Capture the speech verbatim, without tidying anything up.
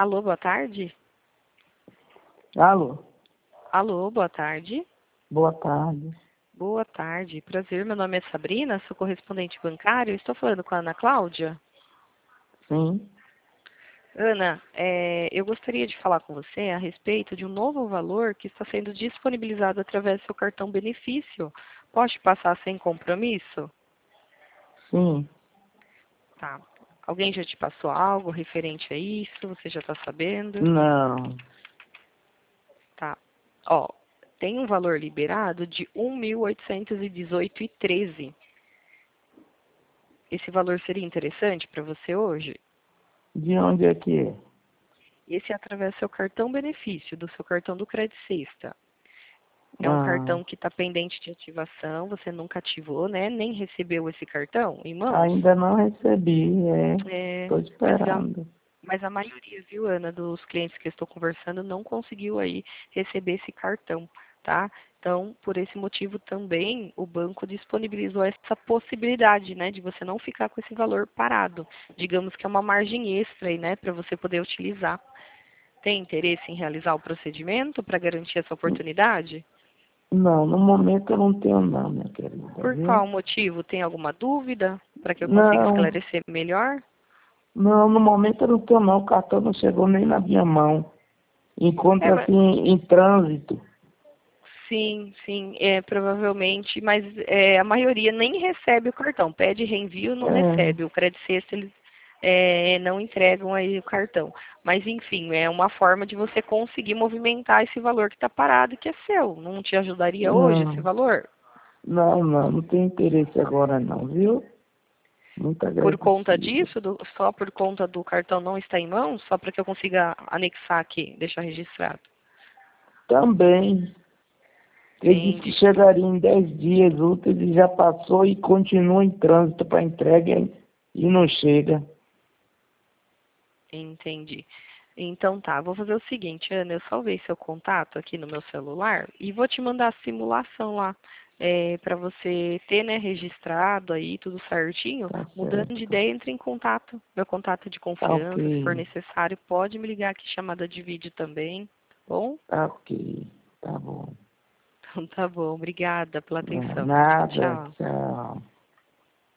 Alô, boa tarde? Alô, Alô, boa tarde. boa tarde. Boa tarde, prazer, meu nome é Sabrina, sou correspondente bancário, estou falando com a Ana Cláudia. Sim, Ana, é, eu gostaria de falar com você a respeito de um novo valor que está sendo disponibilizado através do seu cartão benefício. Posso te passar sem compromisso? sim. Tá. Alguém já te passou algo referente a isso? Você já está sabendo? Não. Tá. Ó, tem um valor liberado de um mil oitocentos e dezoito reais e treze centavos. Esse valor seria interessante para você hoje? De onde é que é? Esse é através do seu cartão benefício, do seu cartão do Credit Sexta. É um Ah, cartão que está pendente de ativação, você nunca ativou, né? Nem recebeu esse cartão em mãos. ainda não recebi, é. É, Estou mas a, esperando. mas a maioria, viu, Ana, dos clientes que eu estou conversando não conseguiu aí receber esse cartão, tá? Então, por esse motivo também, o banco disponibilizou essa possibilidade, né, de você não ficar com esse valor parado. Digamos que é uma margem extra aí, né, para você poder utilizar. Tem interesse em realizar o procedimento para garantir essa oportunidade? Não, no momento eu não tenho não, minha querida, Por viu? qual motivo? Tem alguma dúvida para que eu consiga Não, esclarecer melhor? não, no momento eu não tenho não. O cartão não chegou nem na minha mão. É, mas Encontra-se em, em trânsito. sim, sim, é, provavelmente, mas é, a maioria nem recebe o cartão, pede reenvio, não É, recebe. O Credit Sexta, eles é, não entregam aí o cartão. Mas, enfim, é uma forma de você conseguir movimentar esse valor que está parado, que é seu. Não te ajudaria hoje esse não, valor? não, não, não tenho interesse agora não, viu? Muito Por conta agradecido. disso, do- só por conta do cartão não estar em mãos, só para que eu consiga anexar aqui, deixar registrado. Também. Ele disse que Entende? chegaria em dez dias úteis e já passou e continua em trânsito para entrega e não chega. Entendi. Então tá, vou fazer o seguinte, Ana, eu salvei seu contato aqui no meu celular e vou te mandar a simulação lá, para você ter, né, registrado aí tudo certinho. Tá Mudando de certo. ideia, entre em contato. Meu contato é de Tá confiança, se for ok. necessário, pode me ligar aqui, chamada de vídeo também, tá bom? Tá ok. Tá bom. Então tá bom, obrigada pela Não, atenção. Tchau, nada. tchau. Tchau.